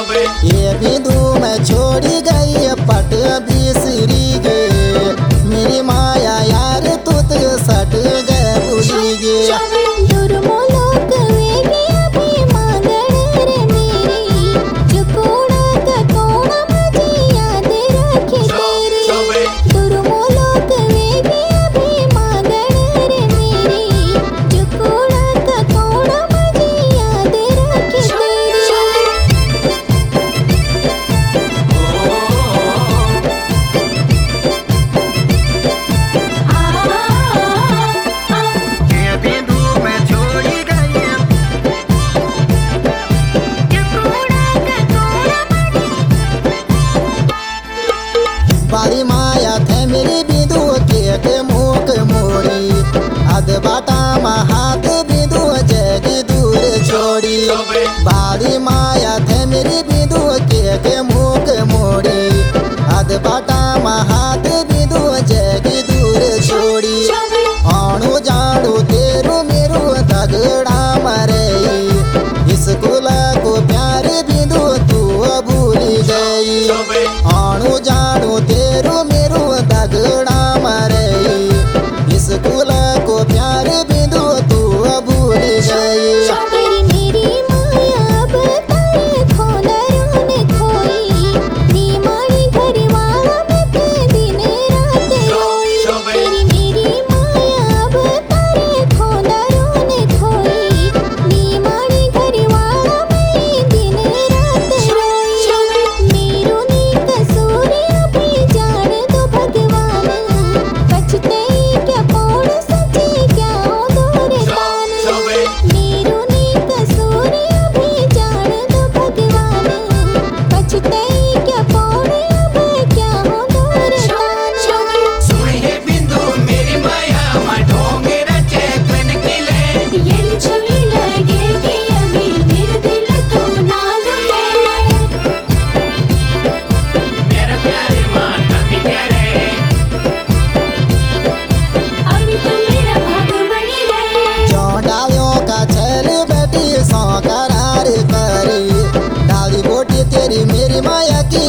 ये बिंदु मैं छोड़ी गई पट बिसरी गे, मेरी माया यार तू तो सट गए भूली गे। बारी माया थे मेरी बिंदु के मुख मोड़ी, अध बाटा हाथ बिंदु जगी दूर छोड़ी। बारी माया थे मेरी बिंदु के मुख मोड़ी, अध बाटा हाथ बिंदु जगी दूर छोड़ी। आणु जाणु तेरू मेरू दगड़ा मरे, स्कूल को प्यार बिंदु तू भूल गई। आणु जाणु तेरू मेरू दगड़ा मरे, स्कूल को प्यार बिंदु तू भूल गई। मेरी माया की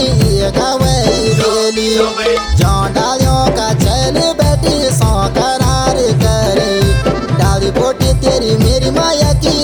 गवई बेली, जौं डालियों का चल बैठी सौ करार करे। डाली बोटी तेरी मेरी माया की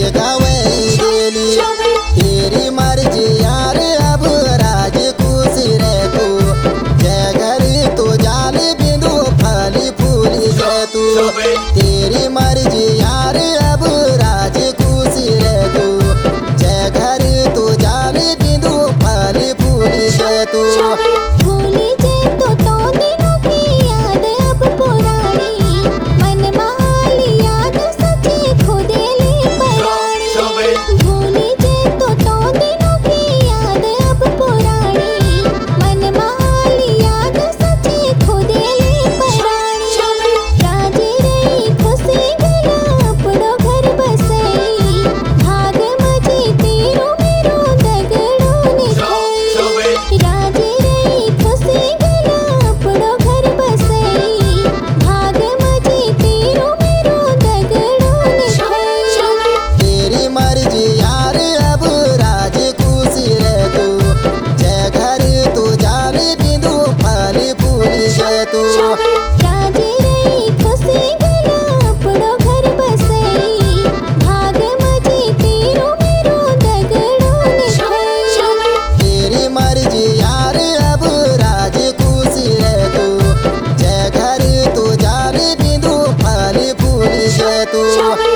गवई बेली, तेरी मर्जी यार अब राज खुशी रे तू। जय घरी तो जाल बिंदु फली फूली जय तू, तेरी मर्जी यार अब राज खुशी रे तू। जय घरी तो जाल बिंदु फली फूली जय तू। भूली जे तो दिनों की याद अब पुरानी, मन माली याद सच्ची खुदे ले परानी। भूली जे तो दिनों की याद अब पुरानी, मन माली याद सच्ची खुदे ले परानी। राजी रही खुशी गया अपनो घर बसई, भाग मजी तेरो मेरो दगड़ों ने खाई। राजी रही खुशी गया अपनो घर बसई, भाग मजी तेरो मेरो दगड़ों ने खाई। तेरी मर्जी यार अब राज खुशी रे तू। जय घर तू जाल बिंदु फली फूली जय तू। राजी रही खुशी गया अपनो घर बसई, भाग मजी तेरो मेरो दगड़ों ने खाई। तेरी मर्जी यार अब राज खुशी रे तू। जय घर तू जाल बिंदु फली फूली जय तू।